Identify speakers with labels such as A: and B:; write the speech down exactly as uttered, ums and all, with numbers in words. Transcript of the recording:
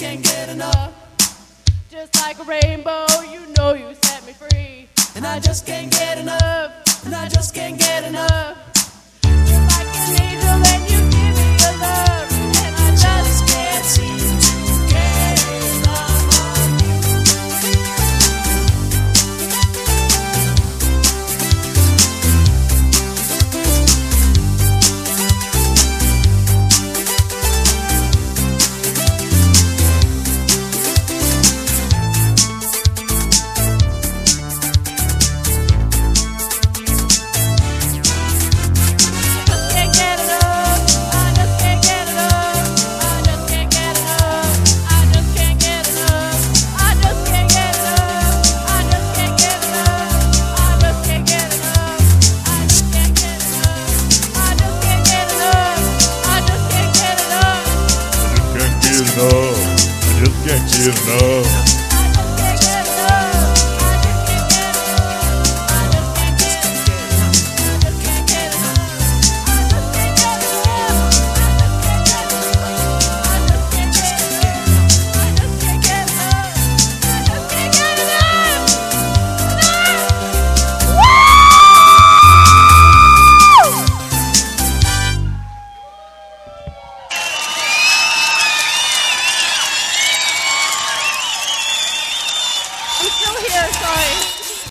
A: can't get enough. Just like a rainbow, you know you set me free. And I just can't get enough. And I just can't get enough. You're like an angel and you give me your love. And I just can't seem to get enough of you.
B: I just can't get enough.
A: I'm still here, sorry.